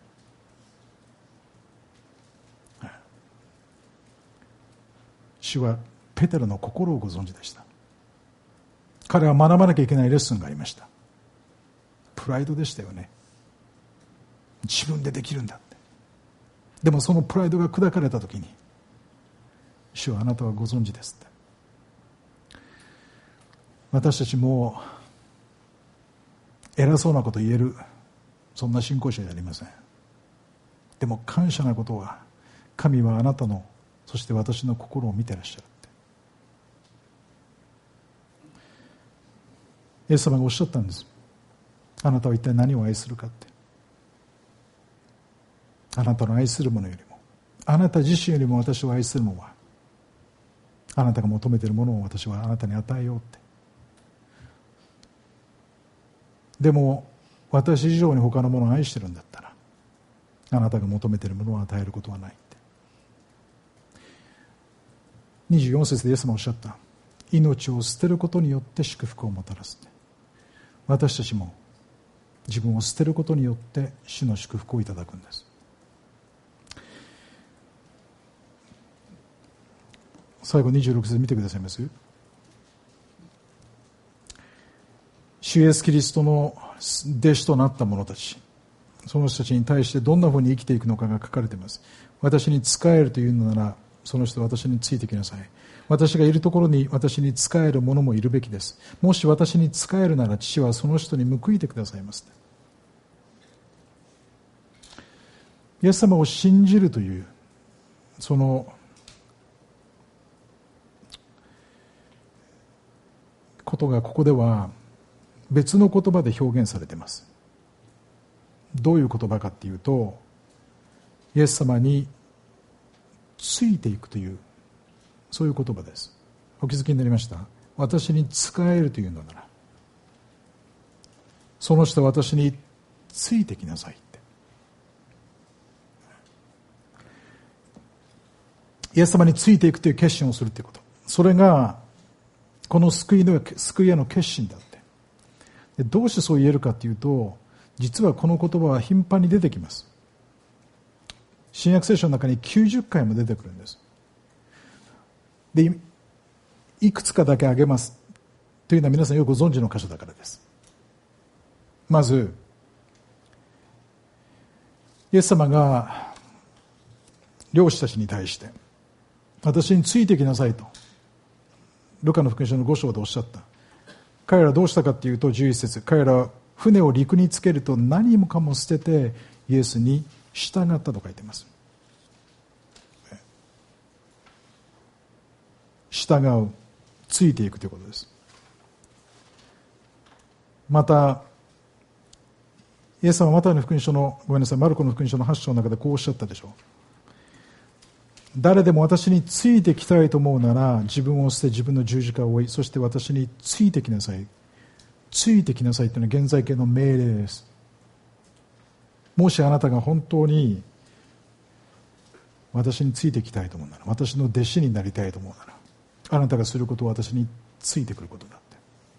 主はペテロの心をご存知でした。彼は学ばなきゃいけないレッスンがありました。プライドでしたよね。自分でできるんだって。でもそのプライドが砕かれたときに、主はあなたはご存知ですって。私たちも偉そうなこと言える、そんな信仰者じゃありません。でも感謝なことは、神はあなたの、そして私の心を見てらっしゃるって。イエス様がおっしゃったんです。あなたは一体何を愛するかって。あなたの愛するものよりも、あなた自身よりも私を愛するものは、あなたが求めているものを私はあなたに与えようって。でも私以上に他のものを愛してるんだったら、あなたが求めているものを与えることはないって。24節でイエス様はおっしゃった。命を捨てることによって祝福をもたらすって。私たちも自分を捨てることによって主の祝福をいただくんです。最後26節見てくださいます。主イエスキリストの弟子となった者たち、その人たちに対してどんなふうに生きていくのかが書かれています。私に仕えるというのなら、その人は私についてきなさい。私がいるところに私に仕える者もいるべきです。もし私に仕えるなら、父はその人に報いてくださいます。イエス様を信じるというそのことがここでは別の言葉で表現されています。どういう言葉かっていうと、イエス様についていくという、そういう言葉です。お気づきになりました？私に仕えるというのなら、その人は私についてきなさいって。イエス様についていくという決心をするということ、それがこの救いへの決心だって。で、どうしてそう言えるかというと、実はこの言葉は頻繁に出てきます。新約聖書の中に90回も出てくるんです。で、いくつかだけ挙げますというのは皆さんよくご存知の箇所だからです。まずイエス様が漁師たちに対して、私についてきなさいとルカの福音書の5章でおっしゃった。彼らはどうしたかというと、11節、彼らは船を陸につけると何もかも捨ててイエスに従ったと書いています。従う、ついていくということです。またイエス様はマルコの福音書の8章の中でこうおっしゃったでしょう。誰でも私についてきたいと思うなら、自分を捨て自分の十字架を追い、そして私についてきなさい。ついてきなさいというのは現在形の命令です。もしあなたが本当に私についてきたいと思うなら、私の弟子になりたいと思うなら、あなたがすることは私についてくることだって。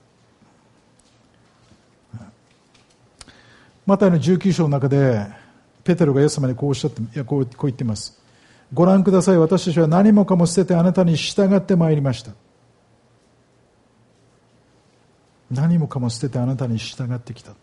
マタイの19章の中でペテロがイエス様にこうおっしゃって、こう言っています。ご覧ください、私たちは何もかも捨ててあなたに従ってまいりました。何もかも捨ててあなたに従ってきたって。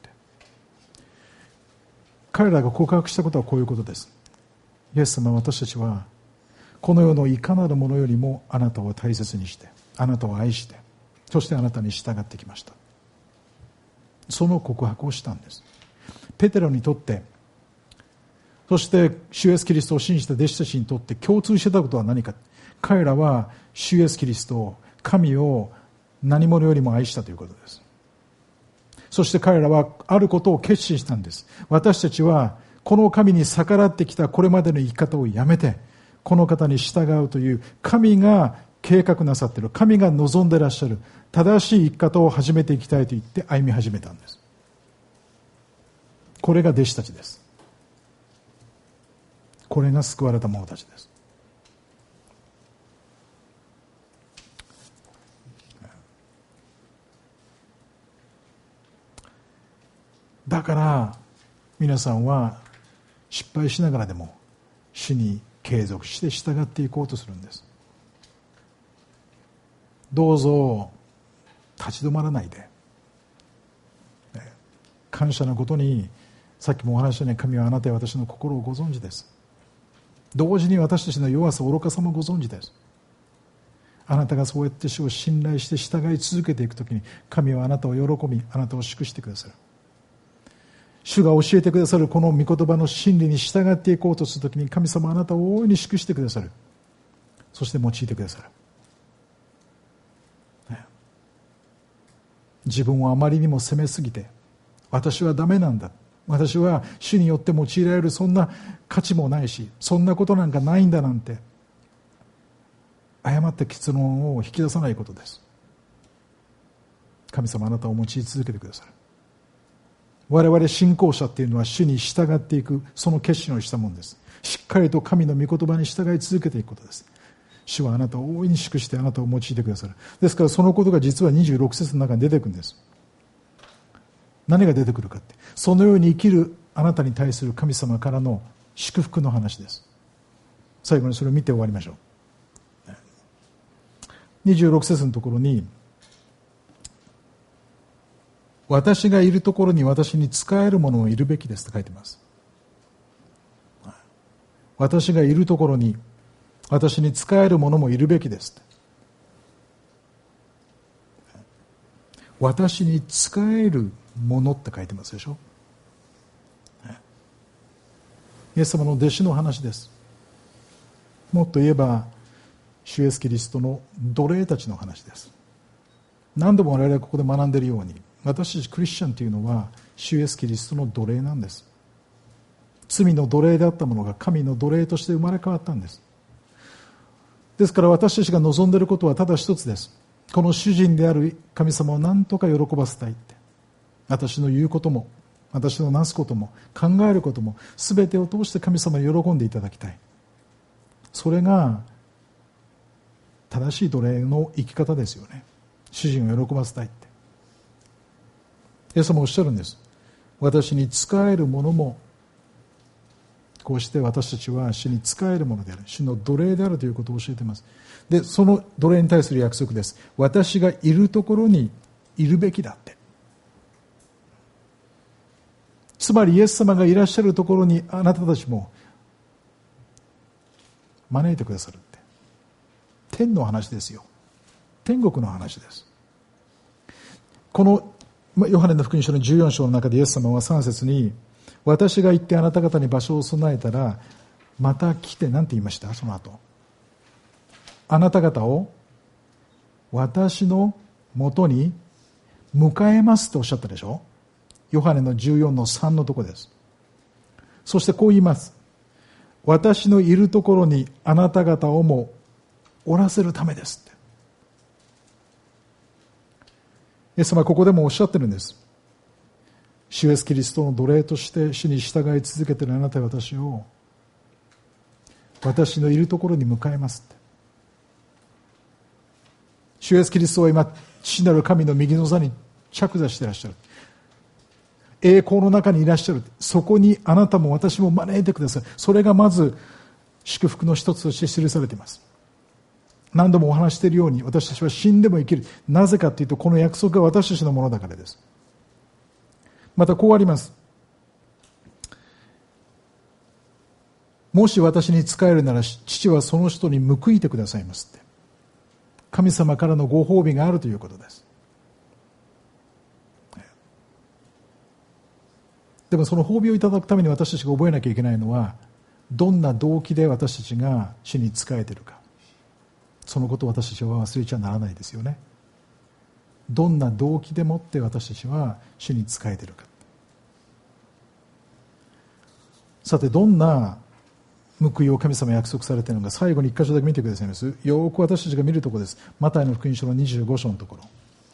彼らが告白したことはこういうことです。イエス様は、私たちはこの世のいかなるものよりもあなたを大切にして、あなたを愛して、そしてあなたに従ってきました。その告白をしたんです。ペテロにとって、そして主イエスキリストを信じた弟子たちにとって共通していたことは何か。彼らは主イエスキリスト、神を何者よりも愛したということです。そして彼らはあることを決心したんです。私たちはこの神に逆らってきたこれまでの生き方をやめて、 この方に従うという神が計画なさっている、神が望んでいらっしゃる正しい生き方を始めていきたいと言って歩み始めたんです。これが弟子たちです。これが救われた者たちです。だから皆さんは失敗しながらでも主に継続して従っていこうとするんです。どうぞ立ち止まらないで、感謝のことに、さっきもお話したように神はあなたや私の心をご存知です。同時に私たちの弱さ愚かさもご存知です。あなたがそうやって主を信頼して従い続けていくときに、神はあなたを喜び、あなたを祝してくださる。主が教えてくださるこの御言葉の真理に従っていこうとするときに、神様はあなたを大いに祝してくださる。そして用いてくださる。自分をあまりにも責めすぎて、私はダメなんだ、私は主によって用いられるそんな価値もないし、そんなことなんかないんだなんて誤った結論を引き出さないことです。神様あなたを用い続けてくださる。我々信仰者っていうのは主に従っていく、その決心をしたものです。しっかりと神の御言葉に従い続けていくことです。主はあなたを大いに祝してあなたを用いてくださる。ですからそのことが実は26節の中に出てくるんです。何が出てくるかって、そのように生きるあなたに対する神様からの祝福の話です。最後にそれを見て終わりましょう。26節のところに、私がいるところに私に仕える者もいるべきですと書いています。私がいるところに私に仕える者もいるべきです。私に仕える者って書いてますでしょ。イエス様の弟子の話です。もっと言えば主イエスキリストの奴隷たちの話です。何度も我々がここで学んでいるように、私たちクリスチャンというのは主イエスキリストの奴隷なんです。罪の奴隷であったものが神の奴隷として生まれ変わったんです。ですから私たちが望んでいることはただ一つです。この主人である神様を何とか喜ばせたいって、私の言うことも私のなすことも考えることも全てを通して神様に喜んでいただきたい。それが正しい奴隷の生き方ですよね。主人を喜ばせたいって、イエス様おっしゃるんです。私に仕える者も、こうして私たちは主に仕える者である、主の奴隷であるということを教えています。でその奴隷に対する約束です。私がいるところにいるべきだって。つまりイエス様がいらっしゃるところにあなたたちも招いてくださるって、天の話ですよ。天国の話です。このヨハネの福音書の14章の中でイエス様は3節に、私が行ってあなた方に場所を備えたらまた来て、何て言いました？その後、あなた方を私のもとに迎えますとおっしゃったでしょ。ヨハネの14の3のところです。そしてこう言います。私のいるところにあなた方をもおらせるためですって。イエス様はここでもおっしゃってるんです。主イエスキリストの奴隷として主に従い続けているあなたや私を私のいるところに迎えますって。主イエスキリストは今父なる神の右の座に着座していらっしゃる。栄光の中にいらっしゃる。そこにあなたも私も招いてください。それがまず祝福の一つとして記されています。何度もお話しているように、私たちは死んでも生きる。なぜかというと、この約束が私たちのものだからです。またこうあります。もし私に仕えるなら父はその人に報いてくださいますって。神様からのご褒美があるということです。でもその褒美をいただくために私たちが覚えなきゃいけないのは、どんな動機で私たちが主に仕えているか、そのことを私たちは忘れちゃならないですよね。どんな動機でもって私たちは主に仕えているか。さて、どんな報いを神様約束されているのが、最後に1箇所だけ見てくださいます。よく私たちが見るところです。マタイの福音書の25章のところ。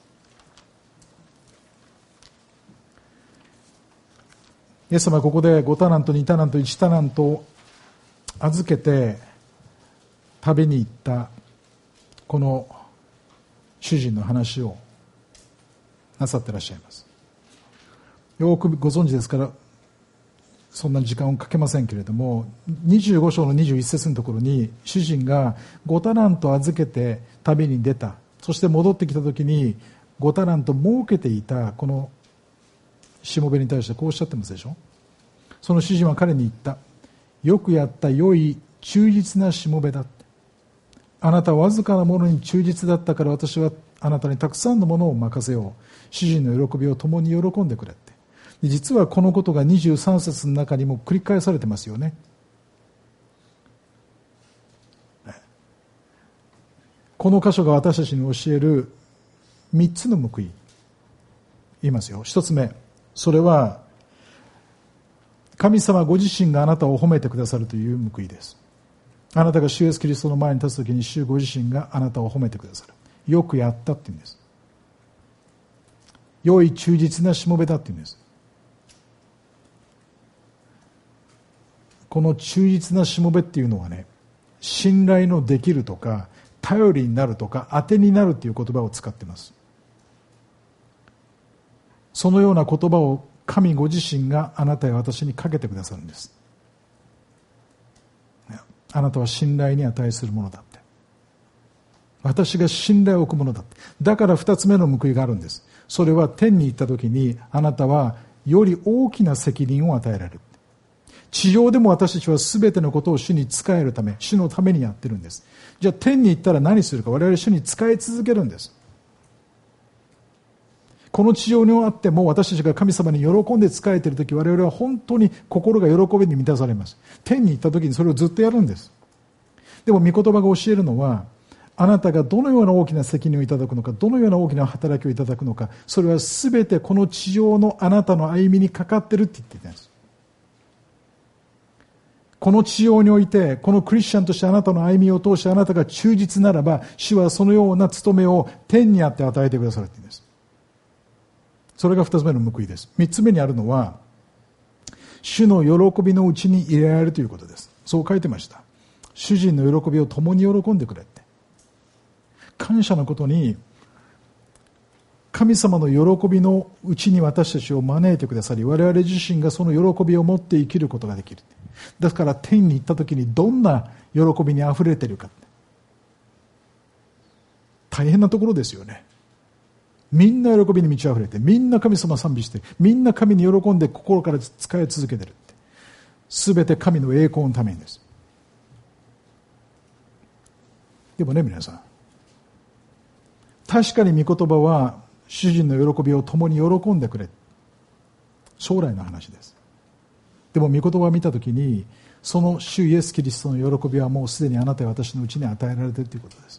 イエス様はここで5タラント、2タラント、1タラントを預けて旅に行ったこの主人の話をなさっていらっしゃいます。よくご存知ですからそんな時間をかけませんけれども、25章の21節のところに、主人が5タラント預けて旅に出た、そして戻ってきた時に5タラント儲けていたこのしもべに対してこうおっしゃってますでしょ。その主人は彼に言った。よくやった良い忠実なしもべだって。あなたはわずかなものに忠実だったから、私はあなたにたくさんのものを任せよう。主人の喜びを共に喜んでくれって。実はこのことが23節の中にも繰り返されてますよね。この箇所が私たちに教える3つの報い、言いますよ。1つ目、それは神様ご自身があなたを褒めてくださるという報いです。あなたが主イエスキリストの前に立つときに、主ご自身があなたを褒めてくださる。よくやったって言うんです。良い忠実なしもべだって言うんです。この忠実なしもべっていうのはね、信頼のできるとか頼りになるとか当てになるっていう言葉を使っています。そのような言葉を神ご自身があなたや私にかけてくださるんです。あなたは信頼に値するものだって。私が信頼を置くものだって。だから2つ目の報いがあるんです。それは天に行った時にあなたはより大きな責任を与えられる。地上でも私たちは全てのことを主に仕えるため、主のためにやってるんです。じゃあ天に行ったら何するか。我々主に仕え続けるんです。この地上にあっても私たちが神様に喜んで仕えているとき、我々は本当に心が喜びに満たされます。天に行ったときにそれをずっとやるんです。でも御言葉が教えるのは、あなたがどのような大きな責任をいただくのか、どのような大きな働きをいただくのか、それは全てこの地上のあなたの歩みにかかっているって言っていたんです。この地上において、このクリスチャンとしてあなたの歩みを通してあなたが忠実ならば、主はそのような務めを天にあって与えてくださるというんです。それが2つ目の報いです。3つ目にあるのは、主の喜びのうちに入れられるということです。そう書いてました。主人の喜びを共に喜んでくれって。感謝のことに、神様の喜びのうちに私たちを招いてくださり、我々自身がその喜びを持って生きることができる。だから天に行った時にどんな喜びにあふれているか。大変なところですよね。みんな喜びに満ち溢れて、みんな神様を賛美して、みんな神に喜んで心から使い続けているって。すべて神の栄光のためにです。でもね、皆さん、確かに御言葉は主人の喜びを共に喜んでくれ、将来の話です。でも御言葉を見たときに、その主イエスキリストの喜びはもうすでにあなたや私のうちに与えられているということです。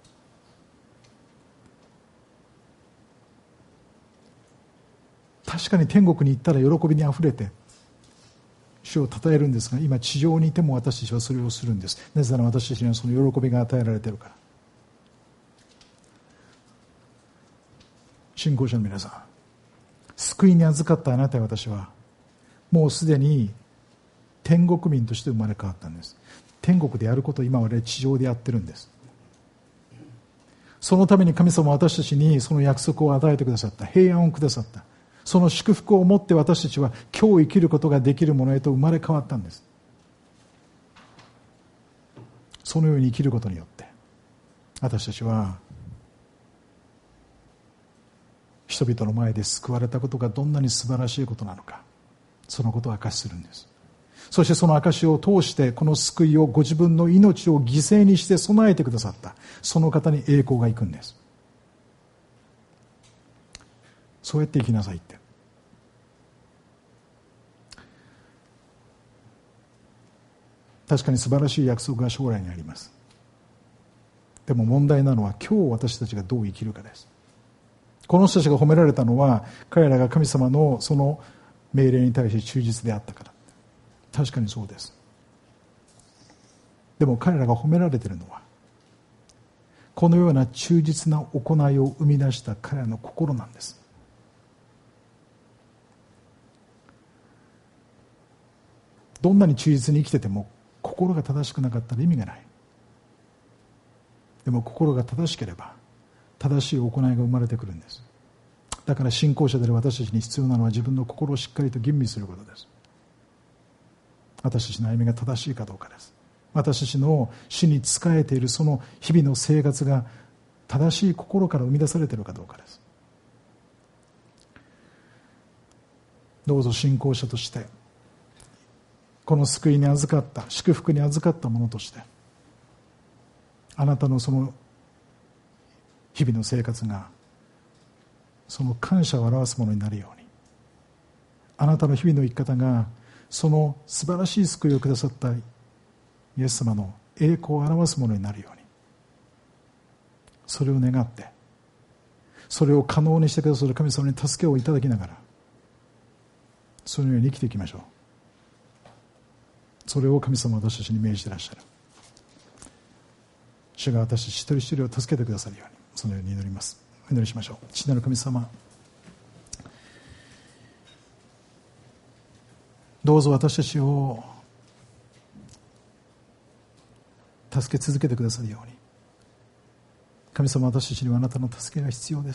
確かに天国に行ったら喜びにあふれて主を称えるんですが、今地上にいても私たちはそれをするんです。なぜなら私たちにはその喜びが与えられているから。信仰者の皆さん、救いに預かったあなたや私はもうすでに天国民として生まれ変わったんです。天国でやることを今我々地上でやってるんです。そのために神様は私たちにその約束を与えてくださった。平安をくださった。その祝福を持って私たちは今日生きることができるものへと生まれ変わったんです。そのように生きることによって私たちは人々の前で救われたことがどんなに素晴らしいことなのか、そのことを証しするんです。そしてその証しを通してこの救いをご自分の命を犠牲にして備えてくださったその方に栄光がいくんです。そうやって生きなさいって。確かに素晴らしい約束が将来にあります。でも問題なのは今日私たちがどう生きるかです。この人たちが褒められたのは彼らが神様のその命令に対して忠実であったから。確かにそうです。 でも彼らが褒められているのは、このような忠実な行いを生み出した彼らの心なんです。どんなに忠実に生きてても心が正しくなかったら意味がない。でも心が正しければ正しい行いが生まれてくるんです。だから信仰者である私たちに必要なのは自分の心をしっかりと吟味することです。私たちの歩みが正しいかどうかです。私たちの主に仕えているその日々の生活が正しい心から生み出されているかどうかです。どうぞ信仰者としてこの救いに預かった祝福に預かったものとしてあなたのその日々の生活がその感謝を表すものになるように、あなたの日々の生き方がその素晴らしい救いをくださったイエス様の栄光を表すものになるように、それを願ってそれを可能にしてくださる神様に助けをいただきながらそのように生きていきましょう。それを神様は私たちに命じていらっしゃる。主が私たち一人一人を助けてくださるように、そのように祈ります。お祈りしましょう。父なる神様、どうぞ私たちを助け続けてくださるように。神様、私たちにはあなたの助けが必要です。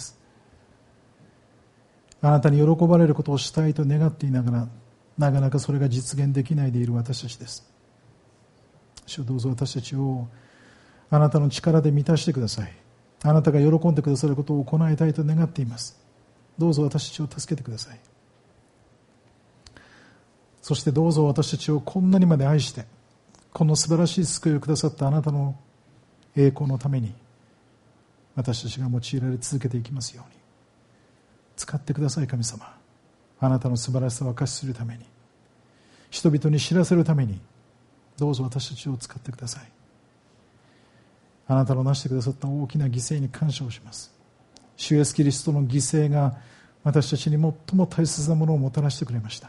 あなたに喜ばれることをしたいと願っていながら、なかなかそれが実現できないでいる私たちです。主よ、どうぞ私たちをあなたの力で満たしてください。あなたが喜んでくださることを行いたいと願っています。どうぞ私たちを助けてください。そしてどうぞ私たちをこんなにまで愛してこの素晴らしい救いをくださったあなたの栄光のために私たちが用いられ続けていきますように使ってください。神様、あなたの素晴らしさを明かしするために、人々に知らせるために、どうぞ私たちを使ってください。あなたのなしてくださった大きな犠牲に感謝をします。主イエスキリストの犠牲が私たちに最も大切なものをもたらしてくれました。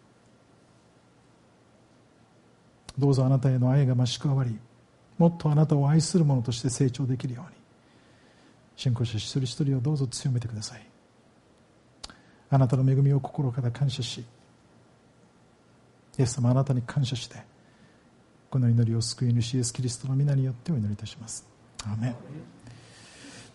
どうぞあなたへの愛が増し加わり、もっとあなたを愛する者として成長できるように、信仰者一人一人をどうぞ強めてください。あなたの恵みを心から感謝し、イエス様、あなたに感謝してこの祈りを救い主イエスキリストの皆によってお祈りいたします。アーメン。